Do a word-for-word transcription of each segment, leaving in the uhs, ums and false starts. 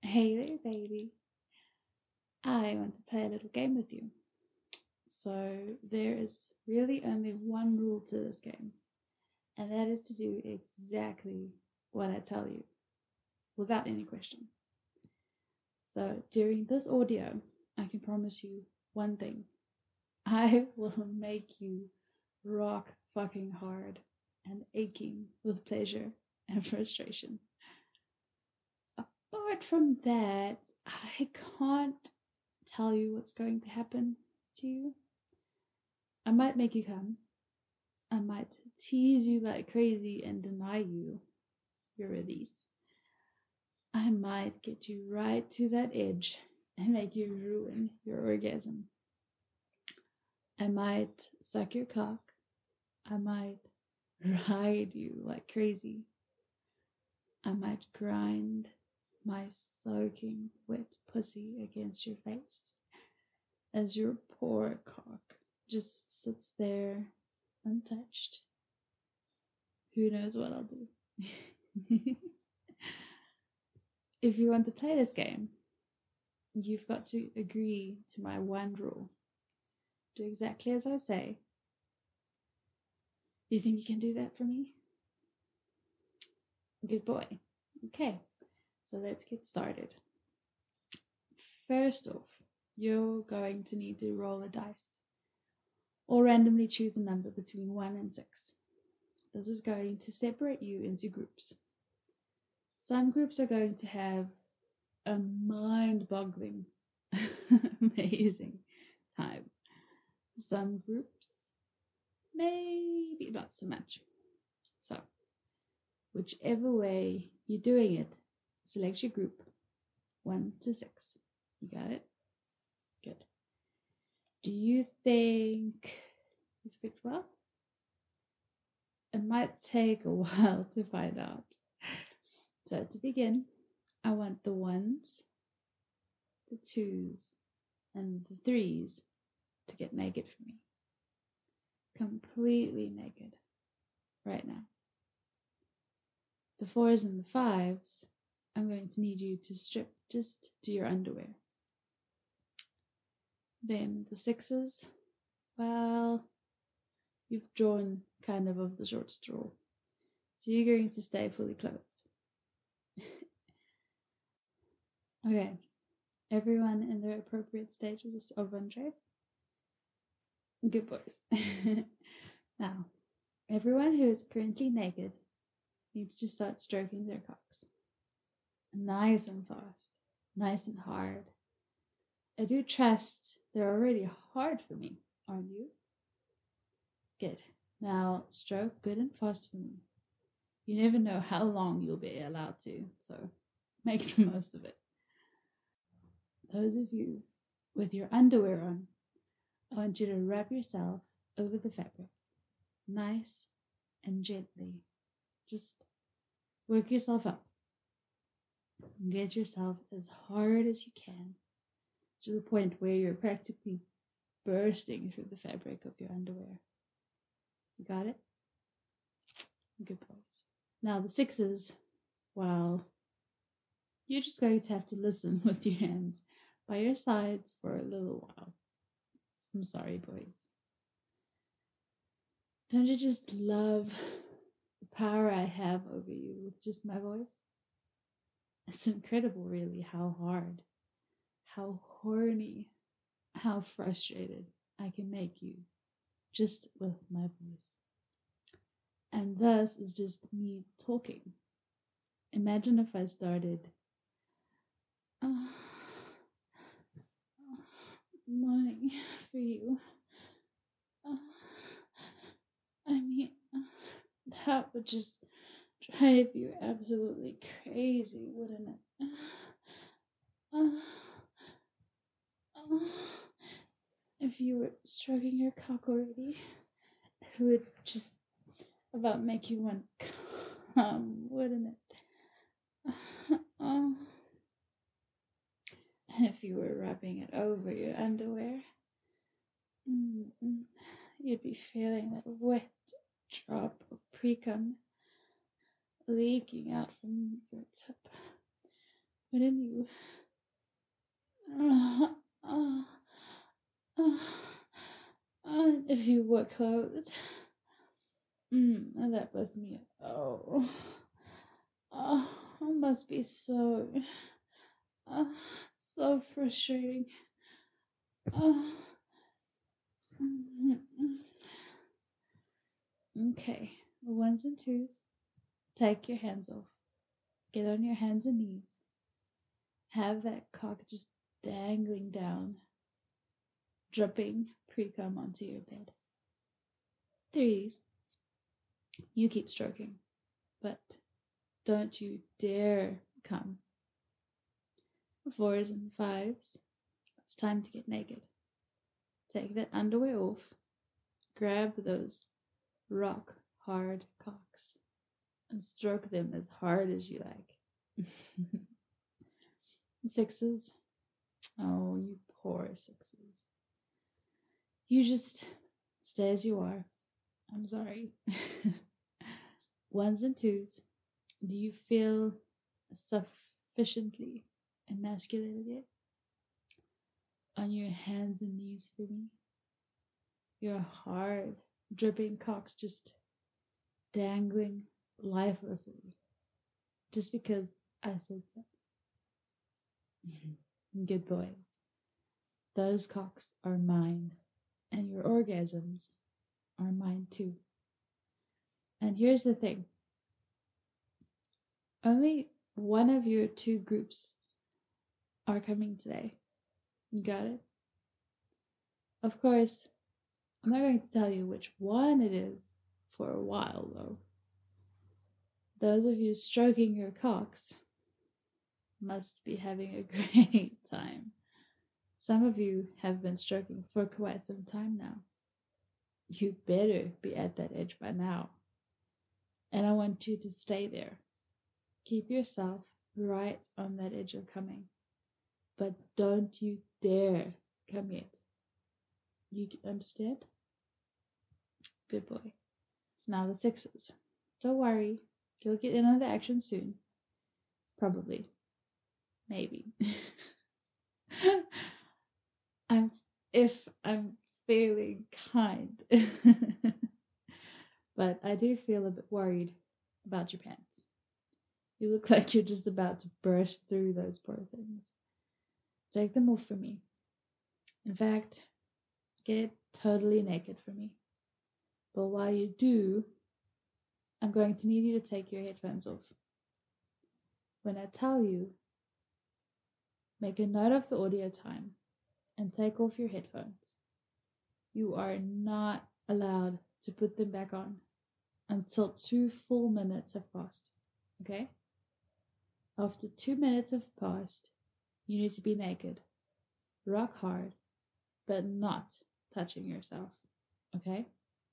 Hey there, baby. I want to play a little game with you. So, there is really only one rule to this game, and that is to do exactly what I tell you without any question. So, during this audio, I can promise you one thing: I will make you rock fucking hard and aching with pleasure and frustration. Apart from that, I can't tell you what's going to happen to you. I might make you come. I might tease you like crazy and deny you your release. I might get you right to that edge and make you ruin your orgasm. I might suck your cock. I might ride you like crazy. I might grind my soaking wet pussy against your face as your poor cock just sits there untouched. Who knows what I'll do? If you want to play this game, you've got to agree to my one rule. Do exactly as I say. You think you can do that for me? Good boy. Okay, so let's get started. First off, you're going to need to roll a dice or randomly choose a number between one and six. This is going to separate you into groups. Some groups are going to have a mind-boggling, amazing time. Some groups, maybe not so much. So, whichever way you're doing it, select your group, one to six. You got it? Good. Do you think you've picked well? It might take a while to find out. So to begin, I want the ones, the twos, and the threes to get naked for me. Completely naked. Right now. The fours and the fives, I'm going to need you to strip just to your underwear. Then the sixes, well, you've drawn kind of of the short straw. So you're going to stay fully clothed. Okay, everyone in their appropriate stages of undress. Good boys. Now, everyone who is currently naked needs to start stroking their cocks. Nice and fast, nice and hard. I do trust they're already hard for me, aren't you? Good. Now, stroke good and fast for me. You never know how long you'll be allowed to, so make the most of it. Those of you with your underwear on, I want you to wrap yourself over the fabric, nice and gently. Just work yourself up. Get yourself as hard as you can, to the point where you're practically bursting through the fabric of your underwear. You got it? Good boys. Now the sixes, well, you're just going to have to listen with your hands by your sides for a little while. I'm sorry, boys. Don't you just love the power I have over you with just my voice? It's incredible, really, how hard, how horny, how frustrated I can make you just with my voice. And thus is just me talking. Imagine if I started, oh, oh, morning for you. Oh, I mean, that would just drive you absolutely crazy, wouldn't it? Oh, oh. If you were stroking your cock already, it would just about make you want to come, wouldn't it? Oh. And if you were wrapping it over your underwear, mm-mm, you'd be feeling that wet drop of pre-cum leaking out from your tip, wouldn't you? Uh, uh, uh, uh, if you were clothed. Mm, and that was me. Oh, oh, it must be so, uh, so frustrating. Oh. Okay, ones and twos. Take your hands off. Get on your hands and knees. Have that cock just dangling down, dripping pre-cum onto your bed. Threes. You keep stroking, but don't you dare come. Fours and fives. It's time to get naked. Take that underwear off. Grab those rock hard cocks and stroke them as hard as you like. Sixes. Oh, you poor sixes. You just stay as you are. I'm sorry. Ones and twos. Do you feel sufficiently emasculated yet? On your hands and knees for me. Your hard, dripping cocks just dangling lifelessly. Just because I said so. Good boys. Those cocks are mine. And your orgasms are mine too. And here's the thing. Only one of your two groups are coming today. You got it? Of course, I'm not going to tell you which one it is for a while, though. Those of you stroking your cocks must be having a great time. Some of you have been stroking for quite some time now. You better be at that edge by now. And I want you to stay there. Keep yourself right on that edge of coming. But don't you dare come yet. You understand? Good boy. Now the sixes. Don't worry. You'll get in on the action soon. Probably. Maybe. I'm if I'm feeling kind. But I do feel a bit worried about your pants. You look like you're just about to burst through those poor things. Take them off for me. In fact, get totally naked for me. But while you do, I'm going to need you to take your headphones off. When I tell you, make a note of the audio time and take off your headphones. You are not allowed to put them back on until two full minutes have passed. Okay? After two minutes have passed, you need to be naked, rock hard, but not touching yourself. Okay?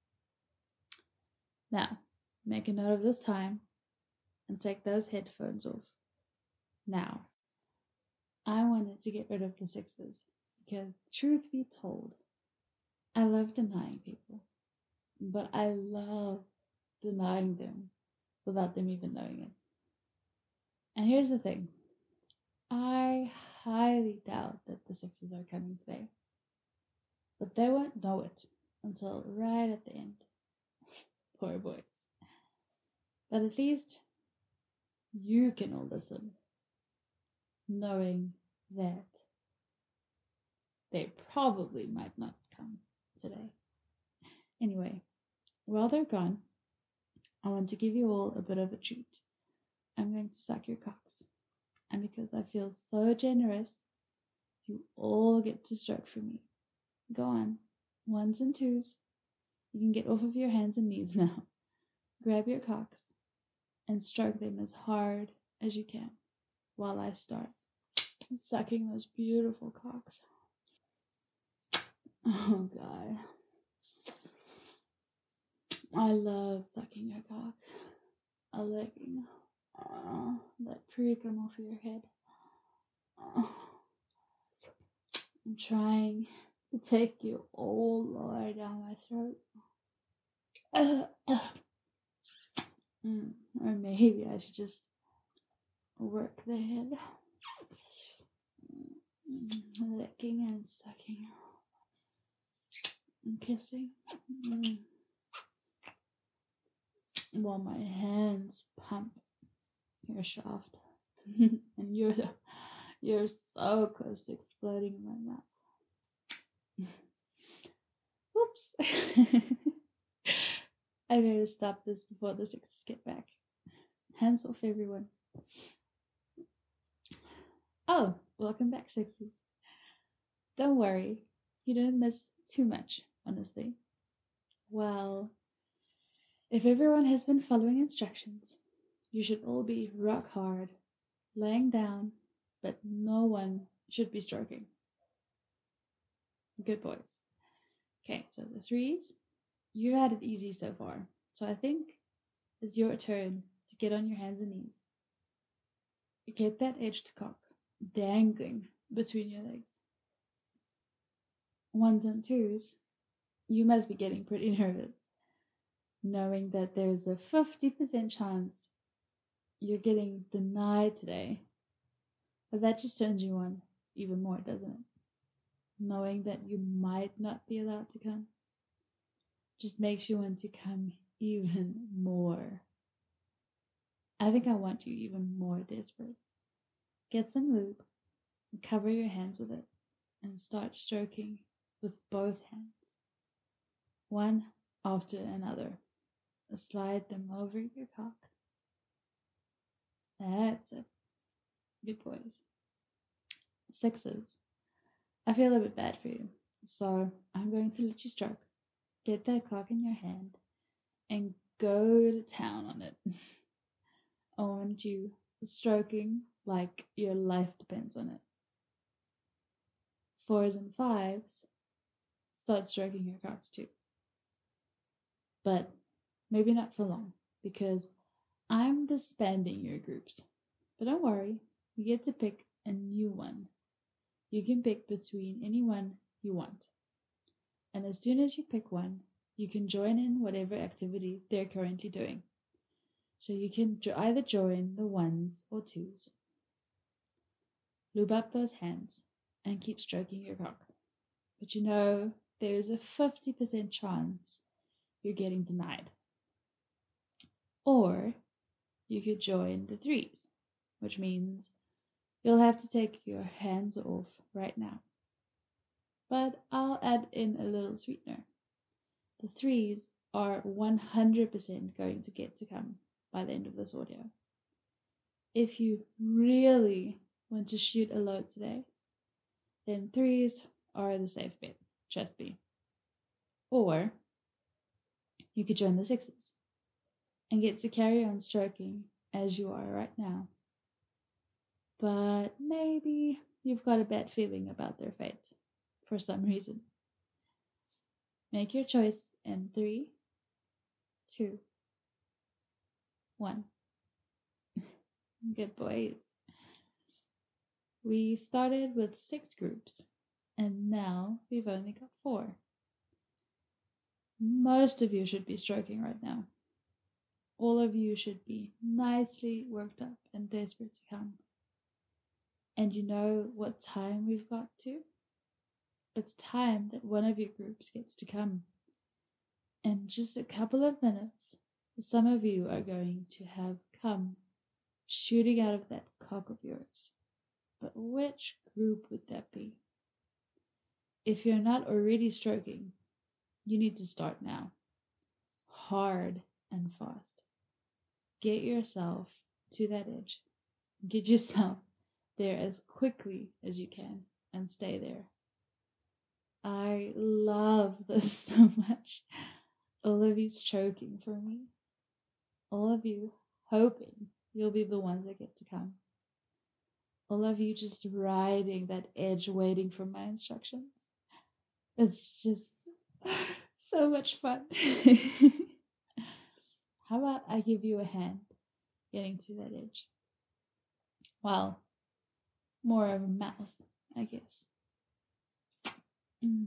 Now, make a note of this time and take those headphones off. Now, I wanted to get rid of the sixes because, truth be told, I love denying people, but I love denying them without them even knowing it. And here's the thing. I highly doubt that the sixes are coming today. But they won't know it until right at the end. Poor boys. But at least you can all listen, knowing that they probably might not come today. Anyway, while they're gone, I want to give you all a bit of a treat. I'm going to suck your cocks. And because I feel so generous, you all get to stroke for me. Go on. Ones and twos. You can get off of your hands and knees now. Grab your cocks and stroke them as hard as you can while I start sucking those beautiful cocks. Oh, God. I love sucking your cock. A licking. Oh, that pre-cum off your head. Oh. I'm trying to take you all the way down my throat. Uh, uh. Mm, or maybe I should just work the head. Licking and sucking and kissing. Mm. While my hands pump your shaft. And you're you're so close to exploding in my mouth. Whoops. I gotta stop this before the sixes get back. Hands off, everyone. Oh, welcome back, sixes. Don't worry, you didn't miss too much, honestly. Well, if everyone has been following instructions, you should all be rock hard, laying down, but no one should be stroking. Good boys. Okay, so the threes, you had it easy so far. So I think it's your turn to get on your hands and knees. Get that edged cock dangling between your legs. Ones and twos, you must be getting pretty nervous, knowing that there's a fifty percent chance you're getting denied today. But that just turns you on even more, doesn't it? Knowing that you might not be allowed to come just makes you want to come even more. I think I want you even more desperate. Get some lube, cover your hands with it, and start stroking with both hands, one after another. Slide them over your cock. That's it. Good boys. Sixes. I feel a bit bad for you, so I'm going to let you stroke. Get that cock in your hand and go to town on it. I want you stroking like your life depends on it. Fours and fives, start stroking your cocks too. But maybe not for long, because I'm disbanding your groups. But don't worry, you get to pick a new one. You can pick between anyone you want. And as soon as you pick one, you can join in whatever activity they're currently doing. So you can either join the ones or twos. Lube up those hands and keep stroking your cock. But you know, there's a fifty percent chance you're getting denied. Or you could join the threes, which means you'll have to take your hands off right now. But I'll add in a little sweetener. The threes are one hundred percent going to get to come by the end of this audio. If you really want to shoot a load today, then threes are the safe bet, trust me. Or you could join the sixes and get to carry on stroking as you are right now. But maybe you've got a bad feeling about their fate for some reason. Make your choice in three, two, one. Good boys. We started with six groups, and now we've only got four. Most of you should be stroking right now. All of you should be nicely worked up and desperate to come. And you know what time we've got to? It's time that one of your groups gets to come. In just a couple of minutes, some of you are going to have come shooting out of that cock of yours. But which group would that be? If you're not already stroking, you need to start now. Hard and fast. Get yourself to that edge. Get yourself there as quickly as you can and stay there. I love this so much. All of you stroking for me. All of you hoping you'll be the ones that get to come. All of you just riding that edge, waiting for my instructions. It's just so much fun. How about I give you a hand getting to that edge? Well, more of a mouse, I guess. Mm.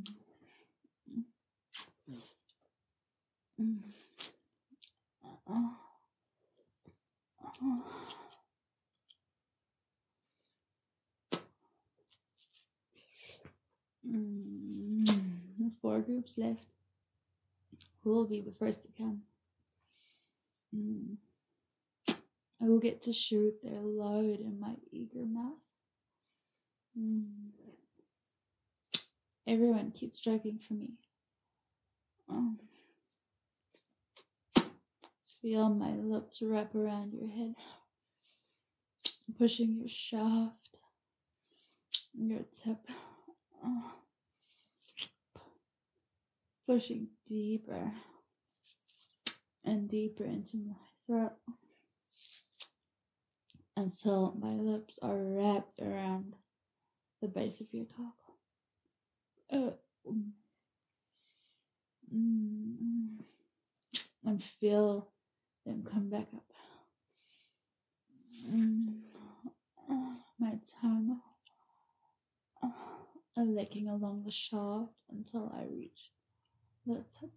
Mm. Oh. Oh. Mm, four groups left. Who will be the first to come? Mm. I will get to shoot their load in my eager mouth. Mm. Everyone keeps stroking for me. Oh. Feel my lips wrap around your head, pushing your shaft, your tip, oh. Pushing deeper and deeper into my throat until my lips are wrapped around the base of your cock. Uh, mm, and feel them come back up. Mm, my tongue uh, licking along the shaft until I reach the tip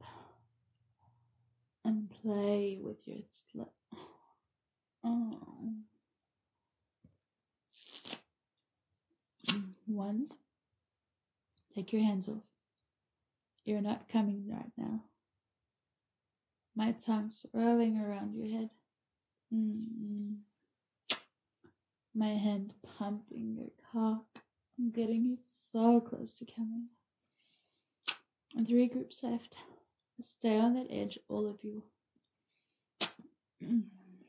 and play with your slit. Oh. Once, take your hands off. You're not coming right now. My tongue swirling around your head. Mm-hmm. My hand pumping your cock. I'm getting you so close to coming. And three groups left. Stay on that edge, all of you. Mm.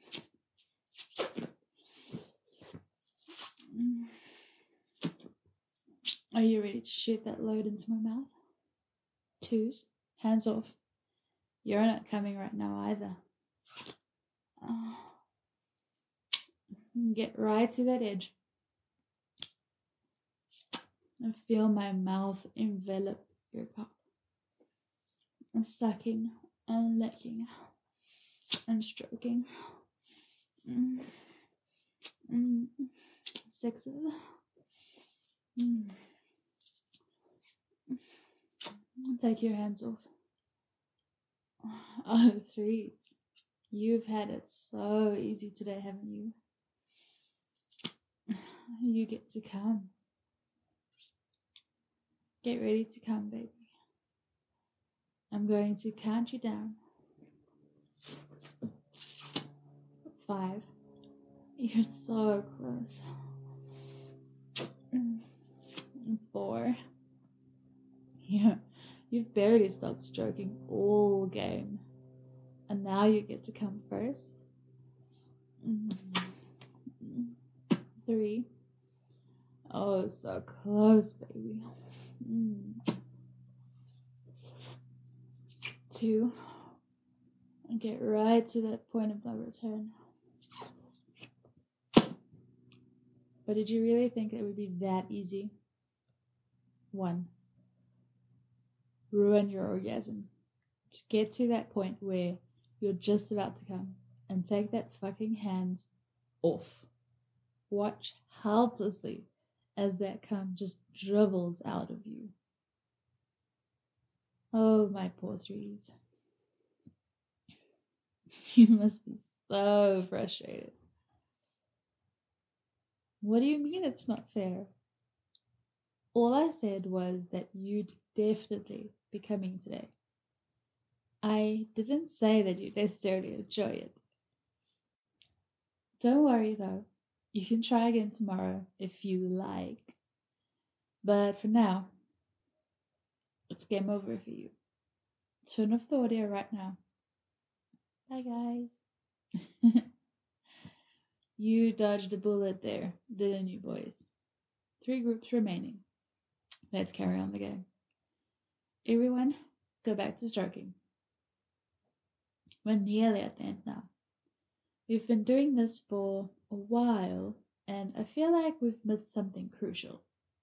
Are you ready to shoot that load into my mouth? Twos, hands off. You're not coming right now either. Oh. Get right to that edge. And feel my mouth envelop your cock. And sucking and licking and stroking. Mm. Mm. Six of them. Mm. Take your hands off. Oh, threes. You've had it so easy today, haven't you? You get to come. Get ready to come, baby. I'm going to count you down. Five. You're so close. Four. Yeah, you've barely stopped stroking all game. And now you get to come first. Three. Oh, so close, baby. Mm. Two. And get right to that point of no return. But did you really think it would be that easy? One. Ruin your orgasm. To get to that point where you're just about to come and take that fucking hands off. Watch helplessly as that cum just dribbles out of you. Oh, my poor threes. You must be so frustrated. What do you mean it's not fair? All I said was that you'd definitely be coming today. I didn't say that you'd necessarily enjoy it. Don't worry though. You can try again tomorrow if you like. But for now, it's game over for you. Turn off the audio right now. Bye, guys. You dodged a bullet there, didn't you, boys? Three groups remaining. Let's carry on the game. Everyone, go back to stroking. We're nearly at the end now. We've been doing this for a while, and I feel like we've missed something crucial.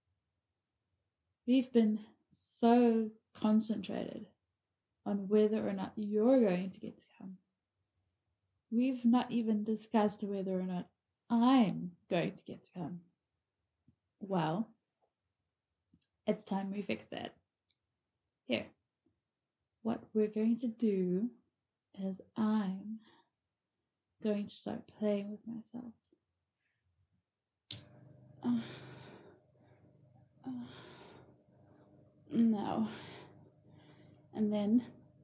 We've been so concentrated on whether or not you're going to get to come. We've not even discussed whether or not I'm going to get to come. Well, it's time we fix that. Here, what we're going to do is I'm going to start playing with myself. Uh, uh, Now, and then,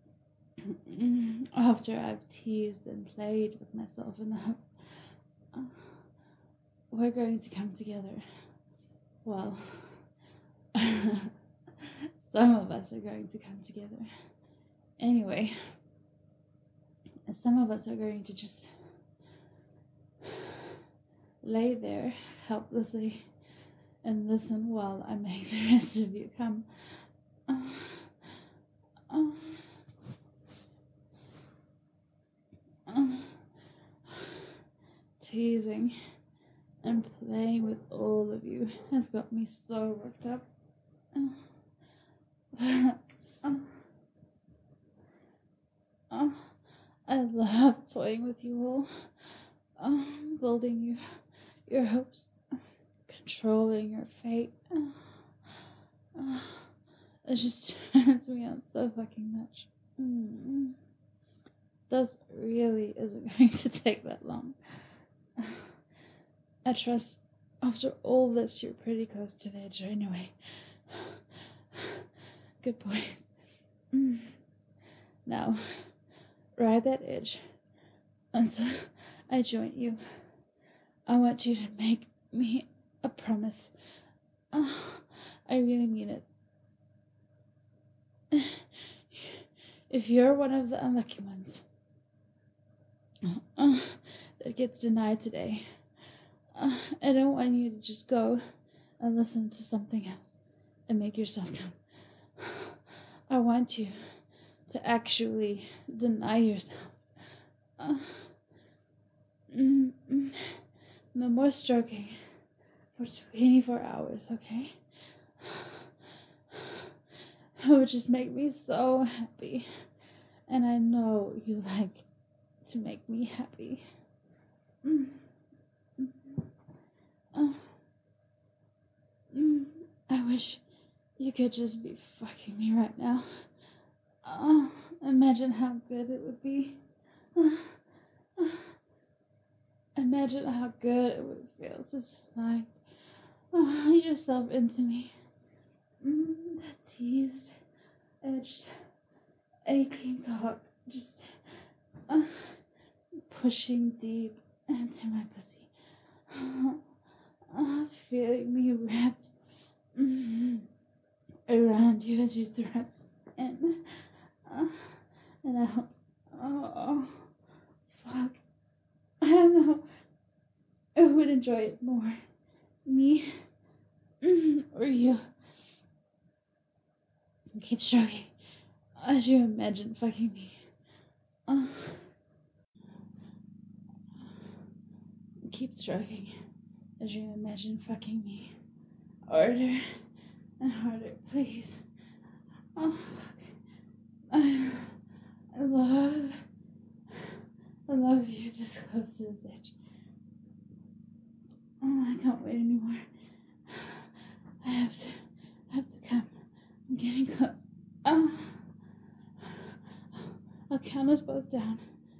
after I've teased and played with myself enough, uh, we're going to come together. Well, some of us are going to come together. Anyway, some of us are going to just lay there helplessly and listen while I make the rest of you come. Uh, uh, uh, teasing and playing with all of you has got me so worked up. Uh, uh, uh, I love toying with you all, uh, building you, your hopes, controlling your fate. Uh, uh, it just turns me on so fucking much. Mm. This really isn't going to take that long. I trust after all this you're pretty close to the edge anyway. Good boys. Mm. Now, ride that edge until I join you. I want you to make me a promise. Oh, I really mean it. If you're one of the unlucky ones uh, that gets denied today, uh, I don't want you to just go and listen to something else and make yourself come. I want you to actually deny yourself. Uh, mm, mm, no more stroking for twenty-four hours, okay? It would just make me so happy. And I know you like to make me happy. Mm. Mm. Uh. Mm. I wish you could just be fucking me right now. Oh, imagine how good it would be. Uh. Uh. Imagine how good it would feel to slide uh, yourself into me. Mm, that teased, edged, aching cock just uh, pushing deep into my pussy. Uh, uh, feeling me wrapped mm, around you as you thrust in uh, and out. Oh, fuck. I don't know. I would enjoy it more. Me mm, or you. Keep stroking as you imagine fucking me. Uh, keep stroking as you imagine fucking me. Harder and harder, please. Oh, fuck. I, I love, I love you this close to this edge. Oh, I can't wait anymore. I have to, I have to come. I'm getting close. Oh. I'll count us both down.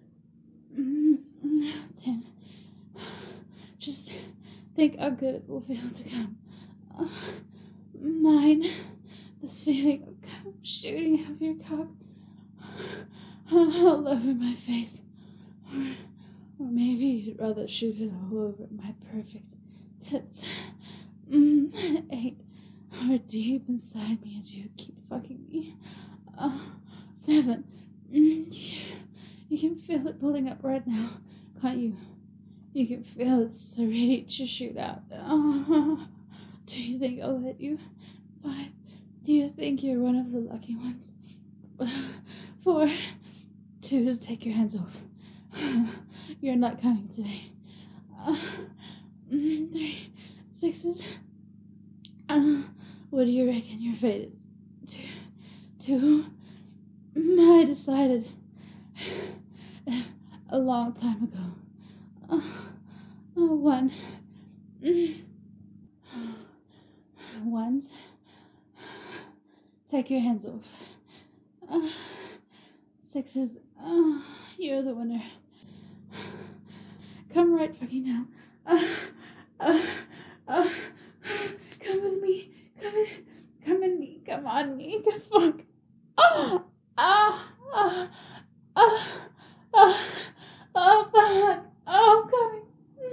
Ten. Just think how good it will feel to come. Oh. Nine. This feeling of cum shooting out of your cock all over my face. Or, or maybe you'd rather shoot it all over my perfect tits. Mm, eight. Or deep inside me as you keep fucking me. Uh, seven. Mm, you, you can feel it pulling up right now, can't you? You can feel it's ready to shoot out. Uh, do you think I'll let you? Five. Do you think you're one of the lucky ones? Four. Two is take your hands off. You're not coming today. Uh, three. Six is... Uh, what do you reckon your fate is? Two. Two. I decided a long time ago. Uh, uh, one. Ones. Take your hands off. Uh, sixes. Uh, you're the winner. Come right fucking now. Uh, uh, uh, come with me. Come in. Come in me. Come on me. fuck. Ah, ah, ah, ah, ah, oh, fuck. Oh, I'm coming.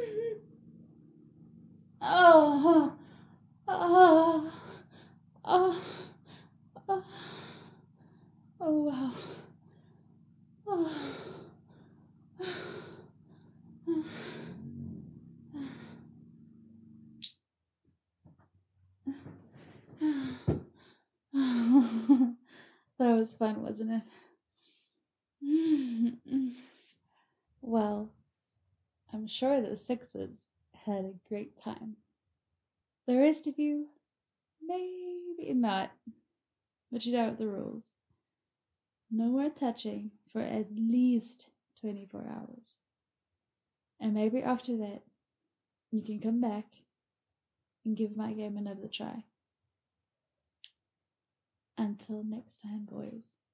Oh, oh, oh, oh, oh, wow. Oh. That was fun, wasn't it? Well, I'm sure the sixes had a great time. The rest of you, maybe not. But you know the rules. No more touching for at least twenty-four hours. And maybe after that, you can come back and give my game another try. Until next time, boys.